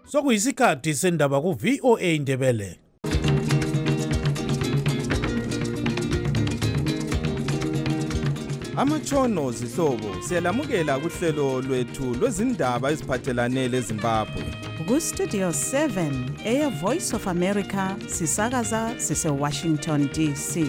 Sokuyisikhathi sendaba ku VOA Indebele. Amatshono zihlobo siyalamukela kuhlelo lwethu lwezindaba eziphathelane leZimbabwe. Ku Studio 7 eya Voice of America sisakaza sise Washington DC.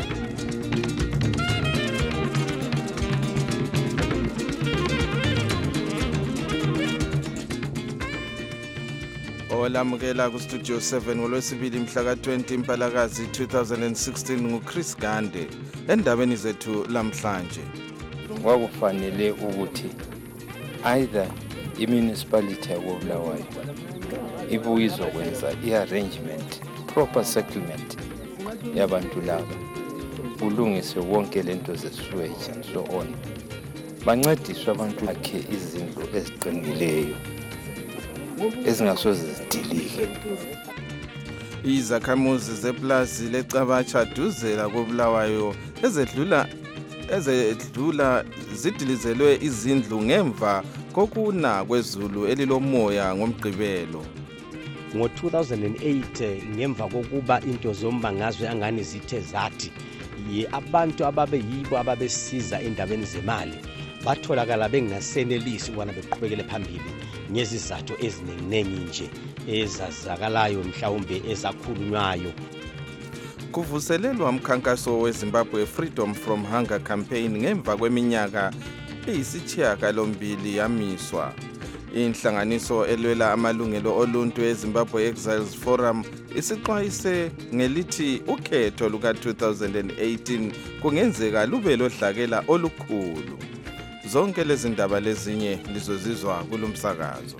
Olamukela ku Studio 7 ngolwesibili mhla ka-20 Mpalakazi 2016 nguChris Gande. Endabeni zethu lamhlanje kwakufanele ukuthi either i-municipality yakoBulawayo ibuye izokwenza i-arrangement, proper settlement yabantu laba, kulungiswe wonke lento ze-sewage and so on, bancediswe abantu bakhe izindlu eziqinileyo ezingasoze zidilike. Izakhamuzi zeplazi leCabacha duzela koBulawayo ezedlula zidilizelwe izindlu ngemva kokuna kwezulu elilomoya ngomgqibelo. Ngo-2008 ngemva kokuba into zombangazwe angani zithe zathi abantu ababeyibo ababesiza endabeni zemali batholakala bengasenelisi ukubana beqhubekele phambili ngezizathu eziningi nje ezazakalayo mhlawumbe ezakhulunywayo. Kuvuselelwa umkhankaso weZimbabwe Freedom from Hunger campaign ngemva kweminyaka eyisishiyagalombili yamiswa. Inhlanganiso elwela amalungelo oluntu eZimbabwe Exiles Forum isixwayise ngelithi ukhetho luka-2018 kungenzeka lube lodlakela olukhulu. Zonke lezi ndaba lezinye lizozizwa kulomsakazo.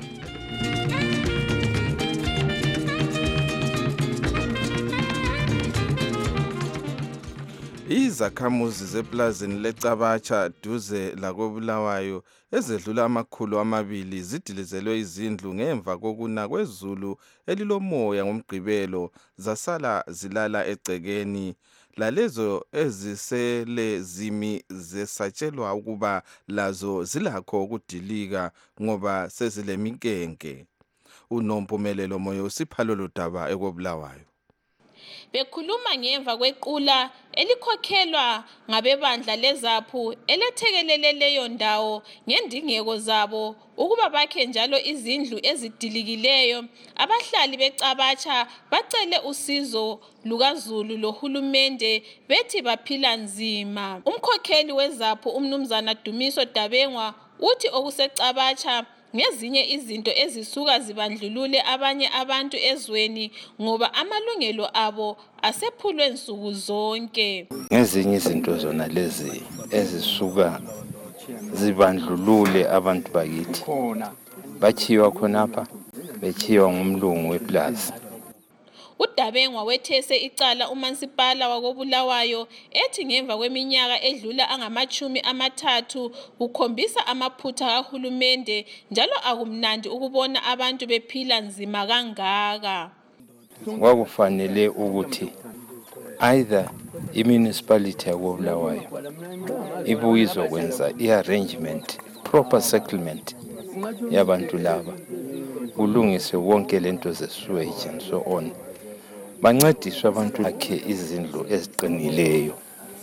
Izakhamuzi zeplazini leCabacha duze lakoBulawayo ezedlula amakhulu amabili zidilizelwe izindlu ngemva kokuna kwezulu elilomoya ngomgqibelo zasala zilala egcekeni. Lalezo ezisele zimi zesatshelwa ukuba lazo zilakho ukudilika ngoba sezilemikenke. Unompumelelo Moyo usipha lolu daba ekoBulawayo. Bekhuluma ngemva kwequla elikhokhelwa ngabebandla leZAPU elethekelele leyo ndawo ngendingeko zabo ukuba bakhe njalo izindlu ezidilikileyo. Abahlali beCabacha bacele usizo lukaZulu lohulumende bethi baphila nzima. Umkhokheli weZAPU umnumzana Dumiso Dabengwa uthi okuseCabacha ngezinye izinto ezisuka zibandlulule abanye abantu ezweni ngoba amalungelo abo asephulwe nsuku zonke. Ngezinye izinto zona lezi ezisuka zibandlulule abantu bakithi bachiwa khonapha, bechiwa ngumlungu weplaza. uDabengwa wethese icala uMansipala wakoBulawayo ethi ngemva kweminyaka edlula angama-30 kukhombisa amaphutha kahulumende njalo akumnandi ukubona abantu bephila nzima kangaka. Kwakufanele ukuthi either i-municipality yakoBulawayo ibuye izokwenza i-arrangement, proper settlement yabantu laba, kulungiswe wonke lento ze-sewage and so on, bancediswe abantu bakhe izindlu eziqinileyo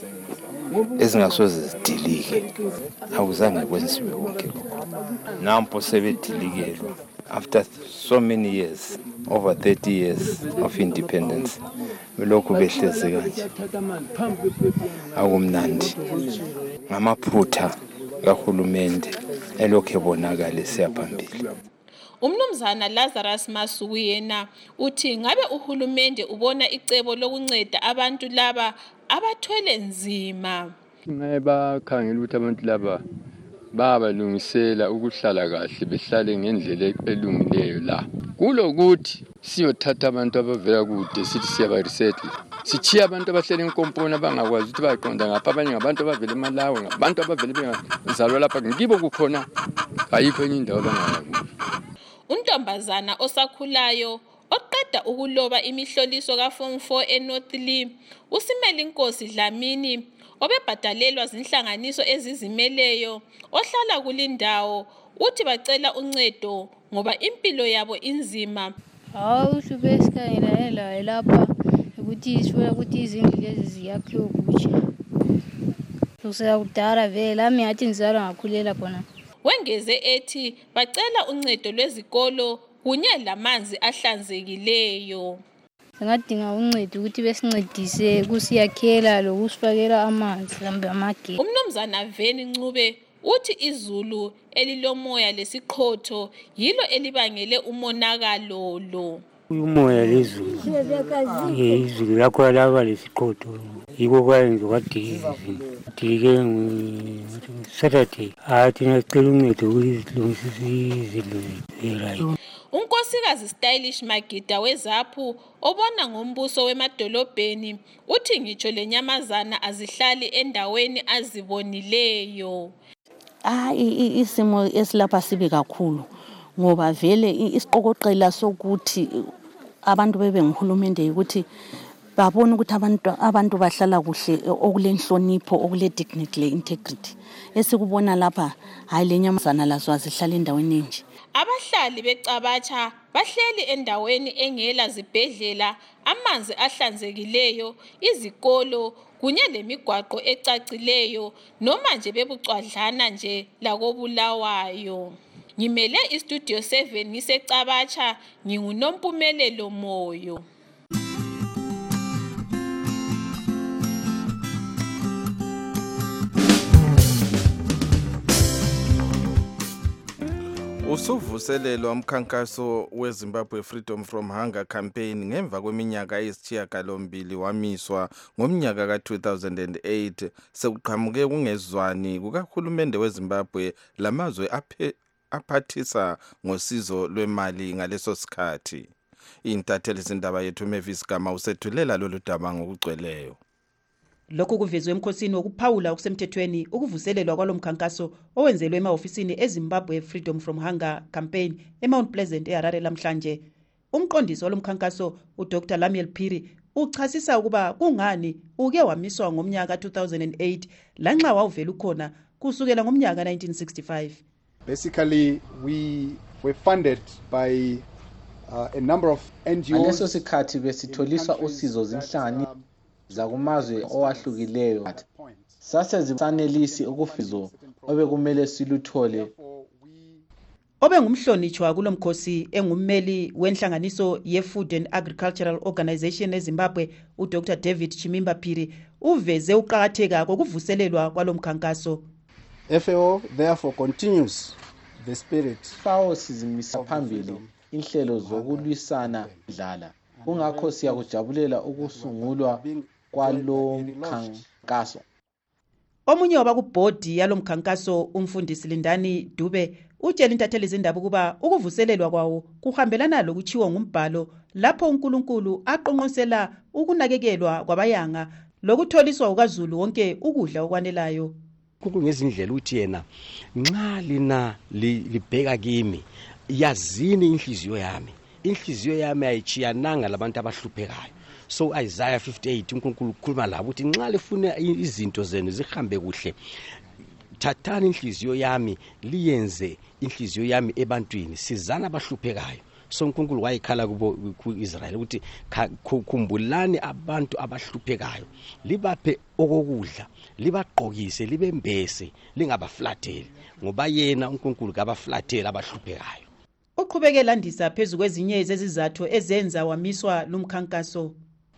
ezingasoze zidilike. Awuzange kwenziwe wonke lokho. Nampo sebedilikelwa after so many years, over 30 years of independence, belokhu behlezi kanje. Akumnandi ngamaphutha kahulumende elokhu ebonakala siyaphambili. Umnumzana Lazarus Masuku yena uthi ngabe uhulumende ubona icebo lokunceda abantu laba abathwele nzima. Bakhangela ukuthi abantu laba babalungisela ukuhlala kahle, behlale ngendlela elungileyo la. Kulokuthi siyothatha abantu abavela kude sithi siyabaresettle, sichiya abantu abahlele enkomponi abangakwazi ukuthi baqonda ngapha, abanye ngabantu abavela eMalawi, ngabantu abavela bengazalwa lapha, ngibo kukhona ayikho enye indawo abangayazi. Untombazana osakhulayo oqeda ukuloba imihloliso kaForm 4 eNorth Lee, uSimela Inkosi Dlamini obebhadalelwa zinhlanganiso ezizimeleyo ohlala kulindawo uthi bacela uncedo ngoba impilo yabo inzima. Uhlupho esikhangela layo lapha ukuthi sifuna ukuthi izindlu lezi ziyakhiwe kutsha. Kusakudala vele lami ngathi ngizalwa ngakhulela khona. Wengeze ethi bacela uncedo lwezikolo kunye lamanzi ahlanzekileyo. Singadinga uncedo ukuthi besincedise kusiyakhela lokusifakela amanzi lambe amagesi. Umnumzana Veni Ncube uthi izulu elilomoya lesiqhotho yilo elibangele umonakalo lo. Umoya lezulu izulu lakho laba lesiqhotho yiko kwayenza kwadilike Saturday athi ngicela uncedo ukuzilungisisa izindlu. Unkosikazi Stylish Magida weZaphu obona ngombuso wemadolobheni uthi ngitsho lenyamazana azihlali endaweni azibonileyo. Isimo esilapha sibe kakhulu ngoba vele isiqokoqela sokuthi abantu bebe nguhulumende ukuthi babona ukuthi abantu bahlala kuhle okulenhlonipho okule dignity le integrity esikubona lapha hayi lenyamazana lazo azihlala endaweni enje. Abahlali beCabatsha bahleli endaweni engela zibhedlela, amanzi ahlanzekileyo, izikolo kunye lemigwaqo ecacileyo noma nje bebucwadlana nje lakobulawayo. Ngimele iStudio 7 ngiseCabatsha, nginguNompumelelo Moyo. Usuvuselelwa umkhankaso weZimbabwe Freedom from Hunger campaign ngemva kweminyaka eyisishiyagalombili wamiswa ngomnyaka ka-2008 sekuqhamuke kungezwani kukahulumende weZimbabwe lamazwe aphathisa ngosizo lwemali ngaleso sikhathi. Intatheli zindaba yethu Mavis Gama usethulela lolu daba ngokugcweleyo. Lokhu kuvezwe emkhosini wokuphawula okusemthethweni ukuvuselelwa kwalomkhankaso owenzelwe emahofisini eZimbabwe Freedom from Hunger campaign eMount Pleasant eHarare lamhlanje. Umqondisi walomkhankaso uDr Lamiel Phiri uchasisa ukuba kungani uke wamiswa ngomnyaka 2008 lanxa wawuvela ukhona kusukela ngomnyaka 1965. Basically we were funded by a number of NGOs. Ngaleso sikhathi besitholiswa usizo zinhlangano zakumazwe owahlukileyo. Sase zisanelisi ukufizo obekumele siluthole. Obengumhlonitshwa kulomkhosi engummeli wenhlanganiso ye-Food and Agricultural Organization eZimbabwe uDr David Chimimba Phiri uveze uqhakatheka kokuvuselelwa kwalomkhankaso. FAO therefore continues the spirit. FAO sizimisa phambili inhlelo zokulwisana indlala. Kungakho siyakujabulela ukusungulwa kwalomkhankaso. Omunye wabakubhodi yalomkhankaso umfundisi Lindani Dube utshela intatheli zindaba ukuba ukuvuselelwa kwawo kuhambelana lokuchiwa ngumbhalo lapho uNkulunkulu aqonqosela ukunakekelwa kwabayanga lokutholiswa ukaZulu wonke ukudla okwanelayo. Kungezindlela uthi yena nxa lina libheka kimi yazini inhliziyo yami ayichiyananga labantu abahluphekayo. So Isaiah 58 uNkulunkulu ukhuluma labo uthi nxa lifuna izinto zenu zihambe kuhle thathani inhliziyo yami liyenze inhliziyo yami ebantwini sizana abahluphekayo. So uNkulunkulu wayikhala kuIsrael ukuthi khumbulani abantu abahluphekayo libaphe okokudla libagqokise libembese lingabaflatheli ngoba yena uNkulunkulu kabaflatheli abahluphekayo. Uqhubeke landisa phezu kwezinye zezizathu ezenza wamiswa lumkhankaso.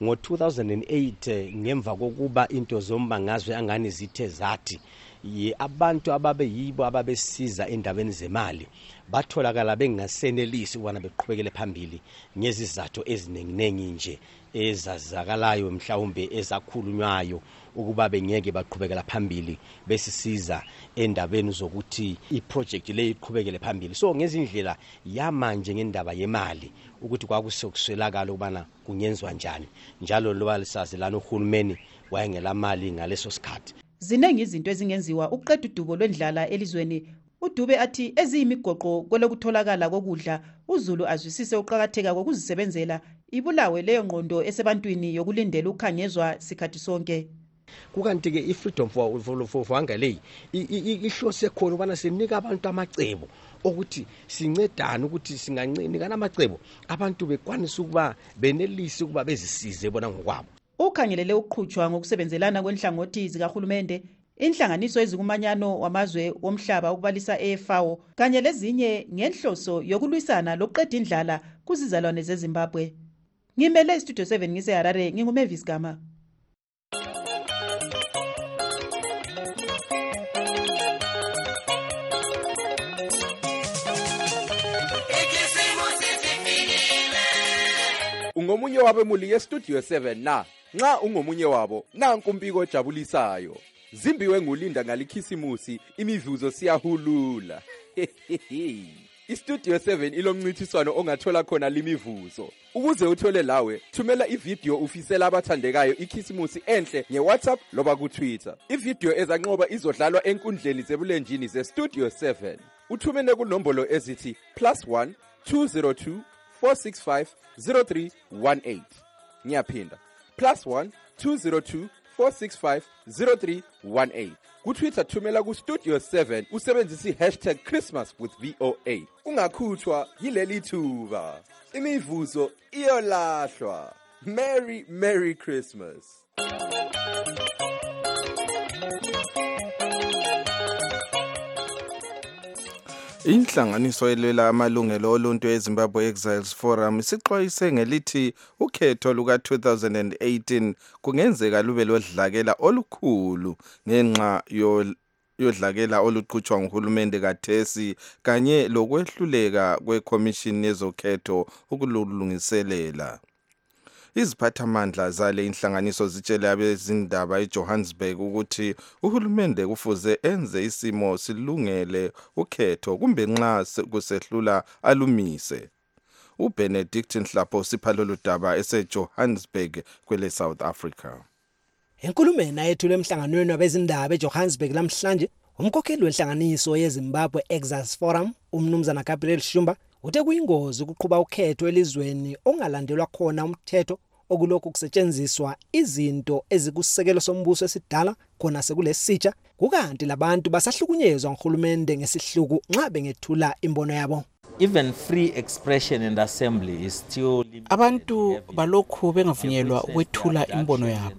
Ngo-2008 ngemva kokuba into zombangazwe angani zithe zathi abantu ababeyibo ababesiza endabeni zemali batholakala bengasenelisi ukubana beqhubekele phambili ngezizathu ezinenginengi nje ezazakalayo mhlawumbe ezakhulunywayo ukuba bengeke baqhubekela phambili besisiza endabeni zokuthi iproject le iqhubekele phambili. So ngezindlela yamanje ngendaba yemali ukuthi kwakusokuswelakala ukubana kungenzwa njani njalo loba lisazilana uhulumeni wayengela mali ngaleso sikhathi. Zinengi izinto ezingenziwa ukuqeda udubo lwendlala elizweni. uDube athi eziyimigoqo kwelokutholakala kokudla uZulu azwisise uqhakatheka kokuzisebenzela ibulawe leyo ngqondo esebantwini yokulindela ukhangezwa sikhathi sonke. kukanti ke i-freedom for hunger le ihlose khona ubana sinika abantu amacebo ukuthi sincedane ukuthi singanikana amacebo abantu bekwanisa ukuba benelisi ukuba bezisize bona ngokwabo. Ukhangelele ukuqhutshwa ngokusebenzelana kwenhlangothi zikahulumende, inhlanganiso ezikumanyano wamazwe womhlaba ukubalisa eFAO kanye lezinye ngenhloso yokulwisana lokuqeda indlala kuzizalwane zeZimbabwe. Ngimele Studio 7 ngise Harare, nginguMavis Gama. Ungomunye wabemuli ye-Studio 7 na nxa ungomunye wabo nanku umbiko ojabulisayo. Zimbiwe ngulinda ngalikhisimusi, imivuzo siyahulula. I-Studio 7 ilomncithiswano ongathola khona limivuzo. Ukuze uthole lawe, thumela ivideo ufisela abathandekayo ikhisimusi enhle ngeWhatsApp loba kuTwitter. Ivideo ezanqoba izodlalwa enkundleni zebulenjini ze-Studio 7. Uthumene kunombolo ezithi +1 202 465 0318. Ngiyaphinda +1 202 465 0318. KuTwitter thumela ku-Studio 7 usebenzisa #ChristmasWithVOA. Ungakhuthwa yileli thuba. Imivuzo iyolahlwa. Merry Christmas. Inhlanganiso elwela amalungelo oluntu eZimbabwe Exiles Forum isixwayise ngelithi ukhetho luka 2018 kungenzeka lube lodlakela olukhulu ngenxa yodlakela oluqhutshwa nguhulumende kathesi kanye lokwehluleka kweCommission yezokhetho ukulungiselela. Iziphathamandla zale inhlanganiso zitshele abezindaba eJohannesburg ukuthi uhulumende kufuze enze isimo silungele ukhetho kumbe nxa kusehlula alumise. uBenedict Nhlapho sipha lolu daba eseJohannesburg kwele South Africa. Enkulumeni ayethule emhlanganweni wabezindaba eJohannesburg namhlanje, umkhokheli wenhlanganiso yeZimbabwe Exiles Forum, umnumzana Gabriel Shumba, uthe kuyingozi ukuqhuba ukhetho elizweni ongalandelwa khona umthetho okulokhu kusetshenziswa izinto ezikusekelo sombuso esidala khona sekulesitsha, kukanti labantu basahlukunyezwa nguhulumende ngesihluku nxa bengethula imbono yabo. Even free expression and assembly is still abantu balokhu bengavunyelwa ukwethula imbono yabo.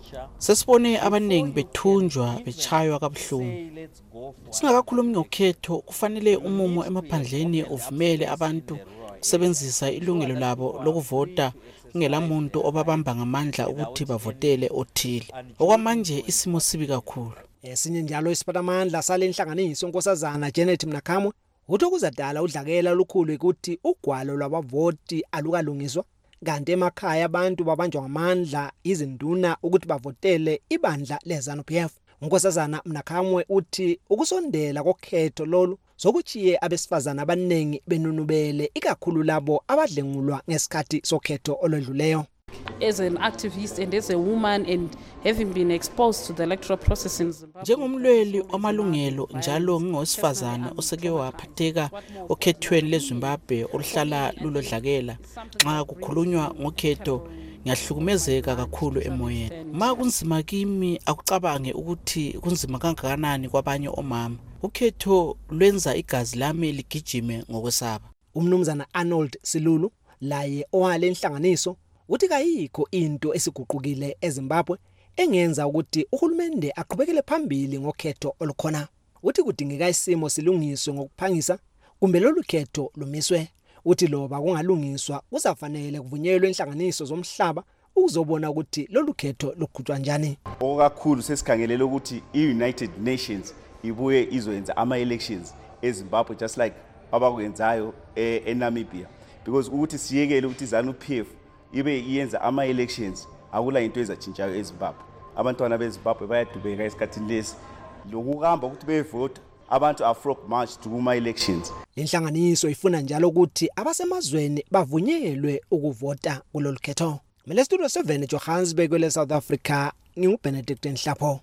Sesibone abaningi bethunjwa bechaywa kabuhlungu. Singakakhulumi ngokhetho, kufanele umumo emaphandleni uvumele abantu kusebenzisa ilungelo labo lokuvota ngelamuntu obabamba ngamandla ukuthi bavotele othile. Okwamanje isimo sibi kakhulu. Esinye njalo isiphathamandla sale inhlanganiso unkosazana Janet Mnakhamwe uthi kuzadala udlakela olukhulu ukuthi ugwalo lwabavoti alukalungiswa, kanti emakhaya abantu babanjwa ngamandla izinduna ukuthi bavotele ibandla leZANU-PF. Unkosazana Mnakhamwe uthi ukusondela kokhetho lolu sokuchiye abesifazana abanengi benunubele ikakhulu labo abadlengulwa ngesikhathi sokhetho olwedluleyo. As an activist and as a woman and having been exposed to the electoral process in Zimbabwe. Njengomlweli wamalungelo njalo ngingowesifazana oseke waphatheka okhethweni leZimbabwe oluhlala lulodlakela, nxa kukhulunywa ngokhetho ngiyahlukumezeka kakhulu emoyeni. Ma kunzima kimi akucabange ukuthi kunzima kangakanani kwabanye omama. Ukhetho lwenza igazi lami ligijime ngokwesaba. Umnumzana Arnold Silulu laye owale inhlanganiso uthi kayikho into esiguqukile eZimbabwe engenza ukuthi uhulumende aqhubekele phambili ngokhetho olukhona. Uthi kudingeka isimo silungiswe ngokuphangisa kumbe lolu khetho lumiswe. Uthi loba kungalungiswa kuzafanele kuvunyelwe inhlanganiso zomhlaba ukuzobona ukuthi lolu khetho luqhutshwa njani. Okakhulu sesikhangelele ukuthi iUnited Nations ibuye izoyenza ama-elections eZimbabwe just like abakwenzayo eNamibia, because ukuthi siyekele ukuthi iZANU-PF ibe iyenza ama-elections akula into ezatshintshayo eZimbabwe. Abantwana beZimbabwe bayadubeka esikhathini lesi lokuhamba ukuthi bevota abantu afrok march to kuma-elections. Inhlanganiso ifuna njalo ukuthi abasemazweni bavunyelwe ukuvota kulolu khetho. Mele Studio 7 Johannesburg kwele South Africa, nginguBenedict Nhlapho.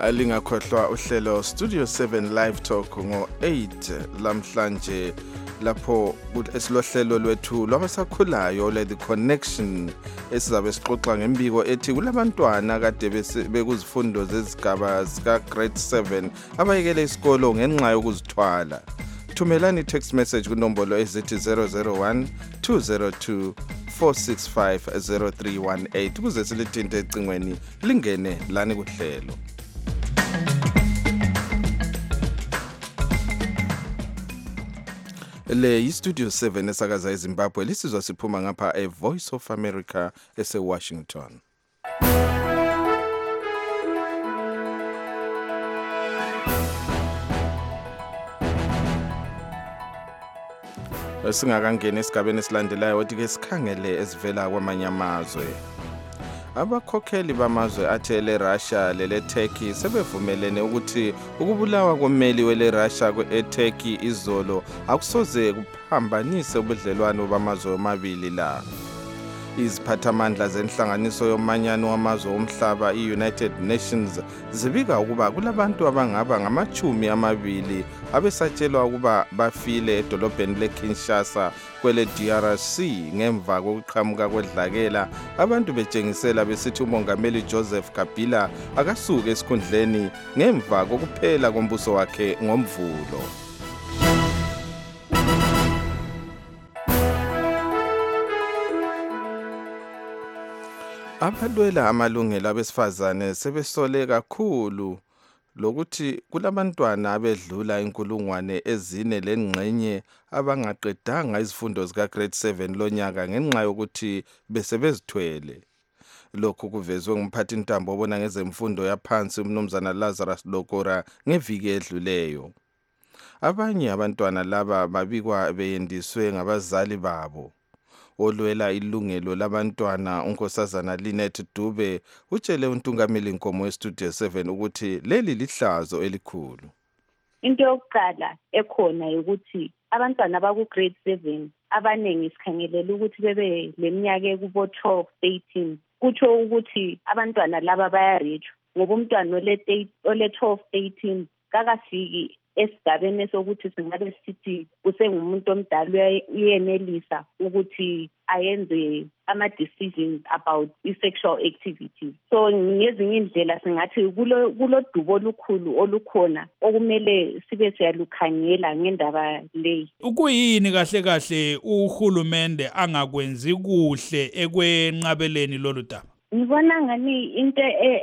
Alingakhohlwa uhlelo Studio 7 Live Talk ngo-8 lamhlanje lapho esilohlelo lwethu lwabasakhulayo le The Connection esizabe sixoxa ngembiko ethi kulabantwana kade bekuzifundo zezigaba zika grade 7 abayekele isikolo ngenxa yokuzithwala. Thumelani text message kunombolo ezithi 001 202 465 0318 ukuze silithinte ecingweni lingene lani kuhlelo. Le yi-Studio 7 esakaza eZimbabwe lisizwa siphuma ngapha eVoice of America ese-Washington. Singakangena esigabeni esilandelayo wathi-ke sikhangele ezivela kwamanye amazwe. Abakhokheli bamazwe athele Russia lele Turkey sebevumelene ukuthi ukubulawa kommeli wele Russia eTurkey izolo akusoze kuphambanise ubudlelwano bamazwe amabili la. Iziphathamandla zenhlanganiso yomanyano wamazwe omhlaba i-United Nations zibika ukuba kulabantu abangaba ngama-20 abesatshelwa ukuba bafile edolobheni leKinshasa kwele DRC ngemva kokuqhamuka kwedlakela abantu betshengisela besithi umongameli Joseph Kabila akasuke esikhundleni ngemva kokuphela kombuso wakhe ngoMvulo. Abalwela amalungelo abesifazane sebesole kakhulu lokuthi kulabantwana abedlula 4,000 lengxenye abangaqedanga izifundo zika grade 7 lonyaka ngenxa yokuthi besebezithwele. Lokhu kuvezwe ngumphathi intambo obona ngezemfundo yaphansi umnumzana Lazarus Lokora ngeviki edluleyo. Abanye abantwana laba babikwa beyendiswe ngabazali babo. Olwela ilungelo labantwana unkosazana Linet Dube utshele untungameli Nkomo weStudio 7 ukuthi leli lihlazo elikhulu. Into yokuqala ekhona ukuthi abantwana baku grade 7 abanengi sikhangelela ukuthi bebe leminyaka ekubo 12 18 kutsho ukuthi abantwana laba bayarich ngoba umntwana ole 12 18 kakafiki esigabeni sokuthi singabe sithi usengumuntu omdala uyenelisa ukuthi ayenze ama-decisions about i-sexual activities. So ngezinye indlela singathi kulodubo olukhulu olukhona okumele sibe siyalukhangela ngendaba leyi. Ukuyini kahle kahle uhulumende angakwenzi kuhle ekwenqabeleni lolu daba? Ngibona ngani into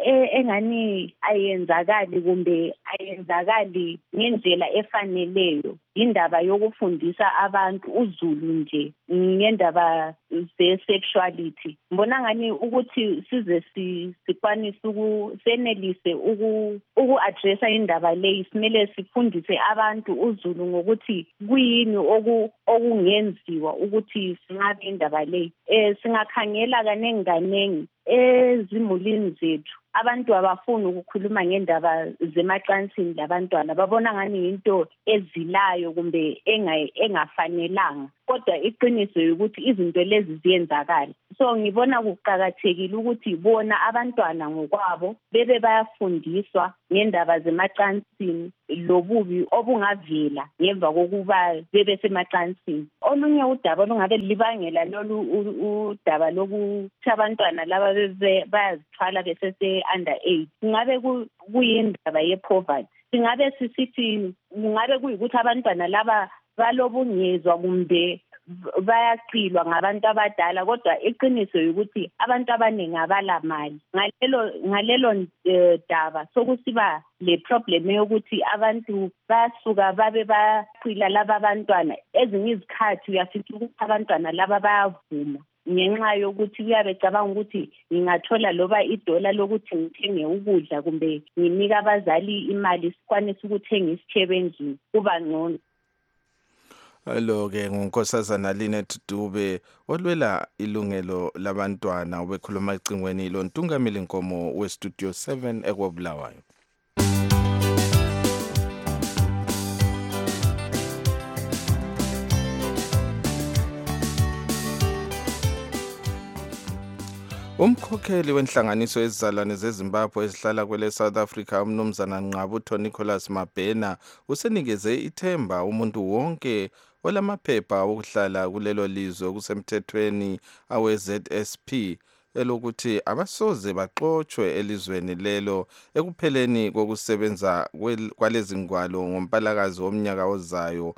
engani ayenzakali kumbe ayenzakali ngendlela efaneleyo indaba yokufundisa abantu uzulu nje ngendaba ze-sexuality. Mbona ngani ukuthi size sikwanise senelise uku-addressa indaba leyi simele sifundise abantu uzulu ngokuthi kuyini okungenziwa ukuthi singabe indaba leyi. Singakhangela kanengi ezimulini zethu abantu abafuni ukukhuluma ngendaba zemacansini labantwana babona ngani into ezilayo kumbe engafanelanga kodwa iqiniso ukuthi izinto lezi ziyenzakala. So ngibona kuqhakathekile ukuthi bona abantwana ngokwabo bebe bayafundiswa ngendaba zemacansini lobubi obungavela ngemva kokuba bebe semacansini. Olunye udaba olungabe libangela lolu udaba lokuthi abantwana laba bayazithwala besese under 8 ngabe kuyindaba ye-poverty. Singabe sisithi ngabe kuyikuthi abantwana laba balobungezwa kumbe bayaqilwa ngabantu abadala kodwa iqiniso ukuthi abantu abaningi abalamali. Ngalelo daba sokusiba le problem yokuthi abantu basuka babe baqila laba abantwana ezinye izikhathi uyafica ukuthi abantwana laba bayavuma ngenxa yokuthi uyabecabanga ukuthi ngingathola loba idola lokuthi ngithenge ukudla kumbe nginika abazali imali sikwanise ukuthenga isitshebe endlini kuba ngcono. Lo-ke ngunkosazana Linet Dube olwela ilungelo labantwana ubekhuluma ecingweni lo ntungameli Nkomo weStudio 7 ekwabulawayo. Umkhokheli wenhlanganiso yezizalwane zeZimbabwe ezihlala kwele South Africa umnumzana Nqabutho Nicholas Mabhena usenikeze ithemba umuntu wonke olamaphepha okuhlala kulelo lizwe okusemthethweni awe-ZSP elokuthi abasoze baxotshwe elizweni lelo ekupheleni kokusebenza kwalezi ngwalo ngoMpalakazi womnyaka ozayo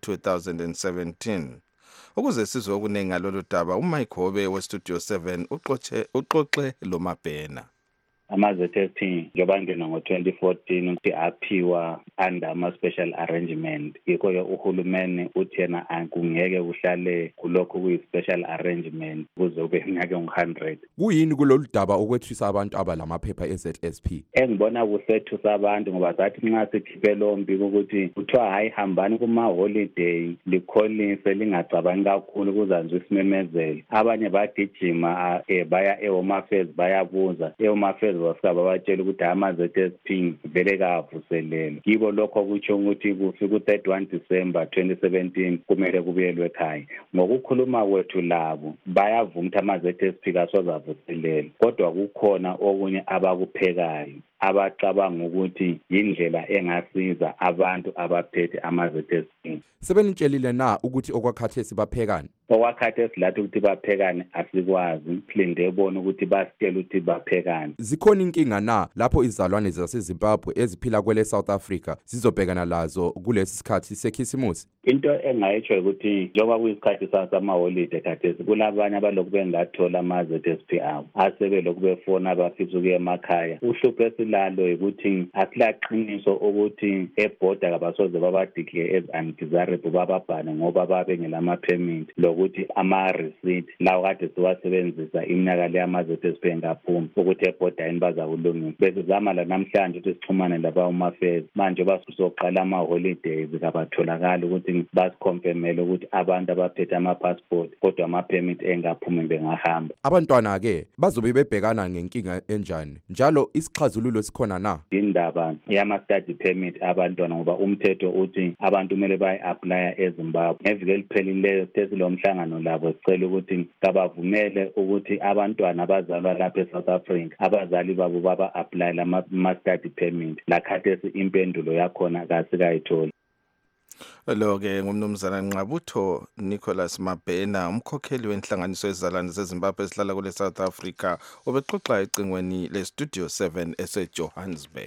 u-2017. Ukuze sizwe okuningi ngalolu daba, uMike Hobe weStudio 7 uxoxe lo Mabhena. Ama-ZSP njengoba ngena ngo-2014 ukuthi aphiwa under ama-special arrangement. Yikho-ke uhulumeni uthi yena akungeke kuhlale kulokho kuyi-special arrangement kuze ube iminyaka engu-100. Kuyini kulolu daba ukwethwisa abantu abalamaphepha e-ZSP? Engibona kusethusa abantu ngoba zathi nxa sikhiphe lo mbiko ukuthi kuthiwa hayi hambani kuma-holiday likholise lingacabangi kakhulu kuzanzwe isimemezelo. Abanye bagijima baya e-Home Affairs bayabuza. E-Home Affairs bafika babatshela ukuthi ama-ZSP vele kavuselelwe. Yibo lokho kutsho ukuthi kufika u-31 December 2017 kumele kubuyelwe ekhaya. Ngokukhuluma kwethu labo bayavuma ukuthi ama-ZSP kasoze avuselelwe, kodwa kukhona okunye abakuphekayo abacabanga ukuthi yindlela engasiza abantu abaphethe ama-ZSP. Sebenitshelile na ukuthi okwakhathesi baphekani? Okwakhathesi lathi ukuthi baphekani asikwazi, silinde bona ukuthi basitshele ukuthi baphekani. Zikhona inkinga na lapho izizalwane zaseZimbabwe eziphila kwele South Africa zizobhekana lazo kulesi sikhathi sekhisimusi? Into engayitsho ukuthi njengoba kuyisikhathi samaholide khathesi kulabanye abalokhu bengathola ama-ZSP abo asebelokhu befona abafisa ukuya emakhaya. Uhlupho esilalo ukuthi asilaqiniso ukuthi ebhoda kabasoze babadeclare as undesirable bababhane ngoba babengela ama-permit lokuthi ama-receipt lawo kade siwasebenzisa iminyaka le ama-ZSP engaphumi ukuthi ebhoda yini bazakulungisa. Besizama la namhlanje ukuthi sixhumane laba-Home Affairs manje basoqala ama-holidays kabatholakala ukuthi basikhomfemele ukuthi abantu abaphethe ama-passport kodwa ama-permit engaphumi bengahamba. Abantwana-ke bazobe bebhekana ngenkinga enjani njalo isixazululo sikhona na? Indaba yama-study permit abantwana ngoba umthetho uthi abantu kumele bayi-aplya eZimbabwe. Ngeviki eliphelile sesilo mhlangano labo sicela ukuthi kabavumele ukuthi abantwana abazalwa lapha eSouth Africa abazali babo baba-apply lama-study permit. Lakhathesi impendulo yakhona kasikayitholi. Lo-ke ngumnumzana Nqabutho Nicholas Mabhena, umkhokheli wenhlanganiso yezizalwane zeZimbabwe esihlala kule South Africa, obexoxa ecingweni leStudio 7 eseJohannesburg.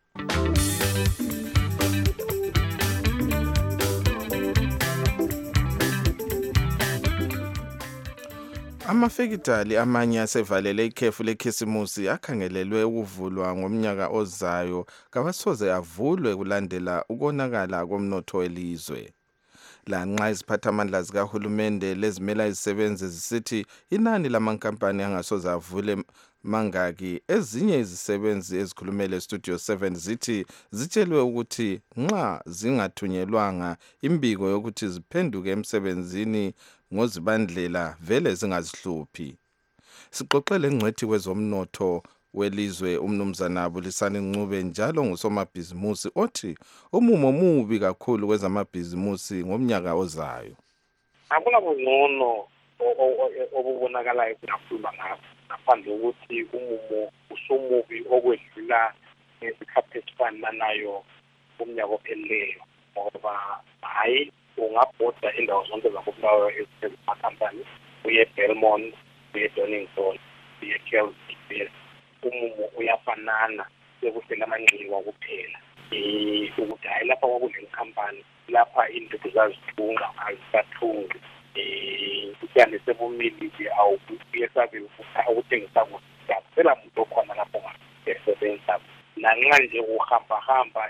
Amafekitali amanye asevalele ikhefu lekhisimusi akhangelelwe ukuvulwa ngomnyaka ozayo kawasoze avulwe kulandela ukonakala komnotho welizwe. Lanxa iziphathamandla zikahulumende lezimela izisebenzi zisithi inani lamankampani angasoze avule mangaki, ezinye izisebenzi ezikhulumele Studio 7 zithi zitshelwe ukuthi nxa zingathunyelwanga imbiko yokuthi ziphenduke emsebenzini ngozibandlela vele zingazihluphi. Sixoxele ngcwethi kwezomnotho welizwe umnumzana Bulisani Ncube njalo ngusomabhizimusi othi umumo mubi kakhulu kwezamabhizimusi ngomnyaka ozayo. Akuna kungcono obubonakalayo kunakhuluma ngakho ngaphandle ukuthi umumo usumubi okwedlula ngesikhathi esifananayo kumnyaka ophelileyo ngoba hayi ungabhoda indawo zonke zakubulawayo ezimakhampani uye Belmont, uye Donington, uye Kelvin, umumo uyafanana sekuhleli amanxiwa kuphela. Ukuthi hayi lapha kwakudle ikhampani lapha induku zazithunga azisathungi. Kutyande sebumilile awuyesabe ukuthengisa kuhle phela muntu okhona lapho ngasebenza. Nanxa nje uhamba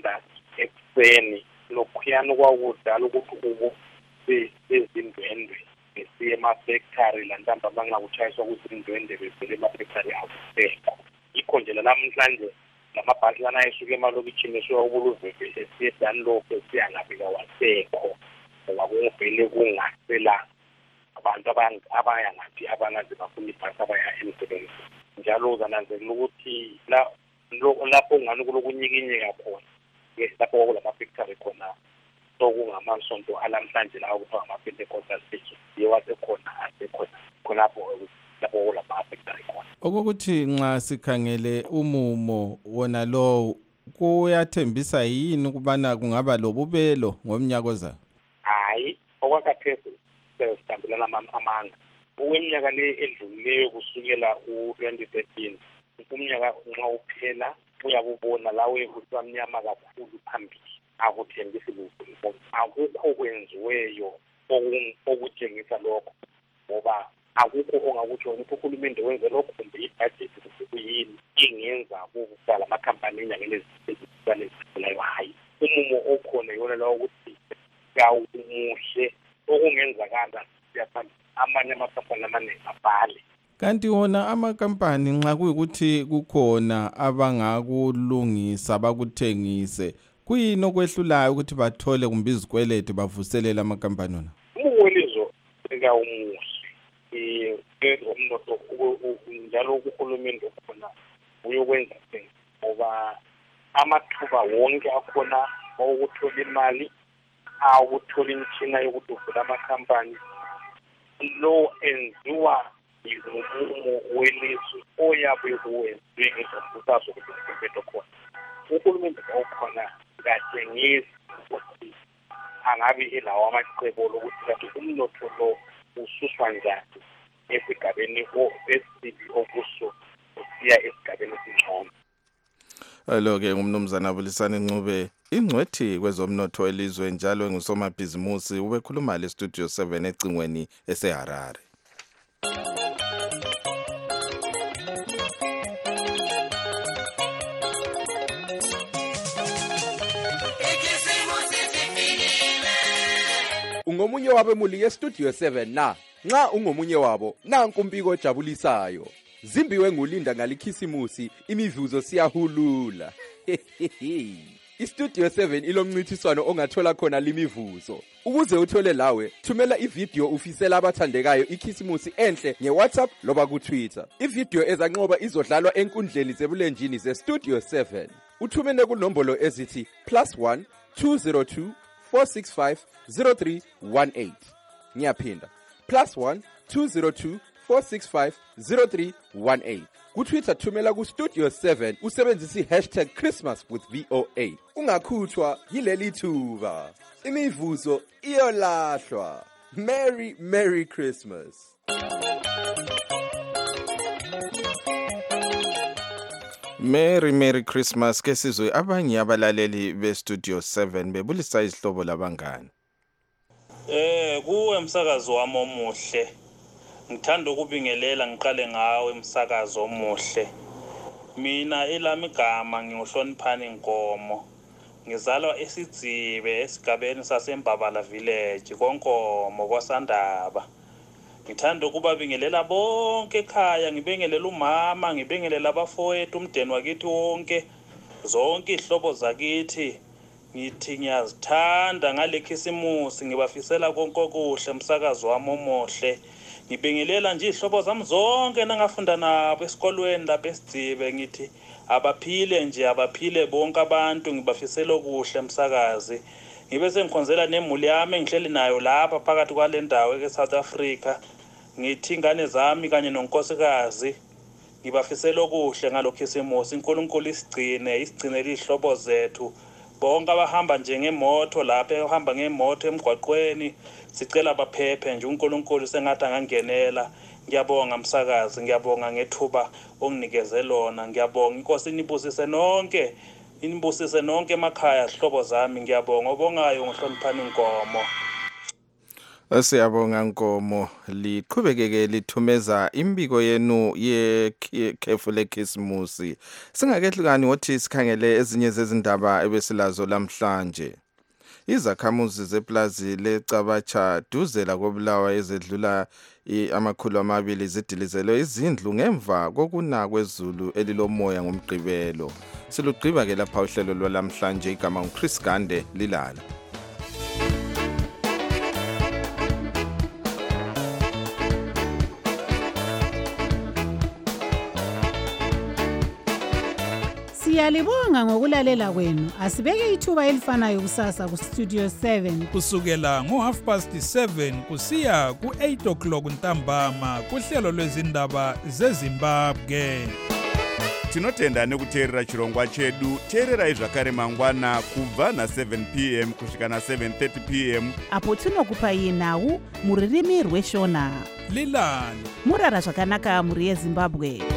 ekuseni lokhuyana kwakudala ukuthi ubu bezindwendwe besiye emafactory lantamba banxa kutshayiswa kuzindwendwe bevele emafactory akusekho. Yikho nje namhlanje lamabhasi lana esuke emalokitshini esuka ubuluveve esiye Dunlop esiya ngaphi kawasekho ngoba kuvele kungaselanga abantu abaya ngathi abangazi bafuna ibhasi abaya emsebenzini. Njalo uzananzelela ukuthi lapho ungani kulokunyikinyeka khona lapho kwakulamafactory khona sokungamasonto alamhlanje lawo kuthiwa ngama-Pentecostal church yewasekhona asekhona khonapho lapho kulama-sectari khona. Okokuthi nxa sikhangele umumo wona lo kuyathembisa yini ukubana kungaba lobubelo ngomnyaka ozayo? Hayi, okwakhathesi sihambelana amanga. Okweminyaka le edlulileyo kusukela u-2013 umnyaka nxa uphela uyabubona lawe usamnyama kakhulu phambili. Akuthembisi lutho, akukho kwenziweyo okutshengisa lokho, ngoba akukho ongakutsho ukuthi uhulumende wenze lokho kumbe ibhajethi kuyini ingenza kuqala amakhampani enyangeni ezithelayo. Hayi, umumo okhona yona la ukuthi yawumuhle okungenzakala siyaphambili amanye amakhampani amaningi abhale. Kanti wona amakampani nxa kuyikuthi kukhona abangakulungisa bakuthengise, kuyini okwehlulayo ukuthi bathole kumbe izikweleti bavuselele amakampani wona? Umwelizo ekawumuhle umnotho njalo uhulumende khona uyokwenza ngoba amathuba wonke akhona okuthola imali, awukuthola imitshina yokuthi uvula amakampani. Lo enziwa yizumumo welizwe oyabe kuwenziwe ngezombuthazo kuhulumende khona. Uhulumende okhona katshengisi ukuthi angabe elawo amacebo lokuthi kanti umnotho lo ususwa njani esigabeni esibi okuso usiya esigabeni esingcono. Lo-ke ngumnumzana Bulisani Ncube, ingcwethi kwezomnotho elizwe njalo engusomabhizimusi, ubekhuluma le Studio 7 ecingweni eseHarare. Ungomunye wabemuli ye-Studio 7 na? Nxa ungomunye wabo, nanku umbiko ojabulisayo. Zimbiwe ngulinda ngalikhisimusi, imivuzo siyahulula. I-Studio 7 ilomncintiswano ongathola khona limivuzo. Ukuze uthole lawe, thumela ivideo ufisela abathandekayo ikhisimusi enhle nge-WhatsApp loba ku-Twitter. Ivideo ezanqoba izodlalwa enkundleni zebulenjini ze-Studio 7. Uthumene kunombolo ezithi +1 202 465 0318. Ngiyaphinda, +1 202 465 0318. Ku-Twitter thumela ku-Studio 7 usebenzisa i-hashtag #ChristmasWithVOA. Ungakhuthwa yileli thuba. Imivuzo iyolahlwa. Merry Christmas. Merry Christmas. Ke sizwe abanye abalaleli be-Studio 7 bebulisa izihlobo labangani. Kuwe umsakazo wami omuhle. Ngithanda ukubingelela ngiqale ngawe umsakazo omuhle. Mina elami igama ngiuhloniphani Nkomo. Ngizalwa eSidzibe esigabeni saseMbabala village koNkomo kwaSandaba. Ngithanda ukubabingelela bonke ekhaya, ngibingelela umama, ngibingelela abafowethu, umndeni wakithi wonke, zonke izihlobo zakithi. Ngithi ngiyazithanda ngalekhisimusi, ngibafisela konke okuhle umsakazo wami omuhle. Ngibingelela nje izihlobo zami zonke nangafunda nabo esikolweni lapha eSidzibe, ngithi abaphile bonke abantu, ngibafisela okuhle umsakazi. Ngibe sengikhonzela nemuli yami engihleli nayo lapha phakathi kwale ndawo eSouth Africa. Ngithi ingane zami kanye nonkosikazi ngibafisela okuhle ngalokhisimusi. uNkulunkulu isigcinele izihlobo zethu bonke abahamba nje ngemoto lapha, ehamba ngemoto emgwaqweni, sicela baphephe nje. uNkulunkulu sengathi angangenela. Ngiyabonga msakazi, ngiyabonga ngethuba onginikeze lona. Ngiyabonga inkosi inibusise nonke emakhaya zihlobo zami. Ngiyabonga obongayo ngohloniphani Nkomo. Siyabonga Nkomo, liqhubekeke lithumeza imbiko yenu yekhefu lekhisimusi. Singakehlukani wothi sikhangele ezinye zezindaba ebesilazo lamhlanje. Izakhamuzi zeplazi leCabacha duze la koBulawayo ezedlula ama200 zidilizelwe izindlu ngemva kokuna kwezulu elilomoya ngomgqibelo. Silugqiba ke lapha uhlelo lwalamhlanje. Igama nguChris Gande Lilala. Siyalibonga ngokulalela kwenu. Asibeke ithuba elifanayo kusasa ku Studio 7 kusukela ngo7:30 kusiya ku8 o'clock ntambama kuhlelo lwezindaba zeZimbabwe. Tinotenda nekuteerera chirongwa chedu. Teererai zvakare mangwana kubva na7 p.m. kusvika na7:30 p.m. apo tinokupai nhau muririmi rweshona. Lilani murara zvakanaka muri yeZimbabwe.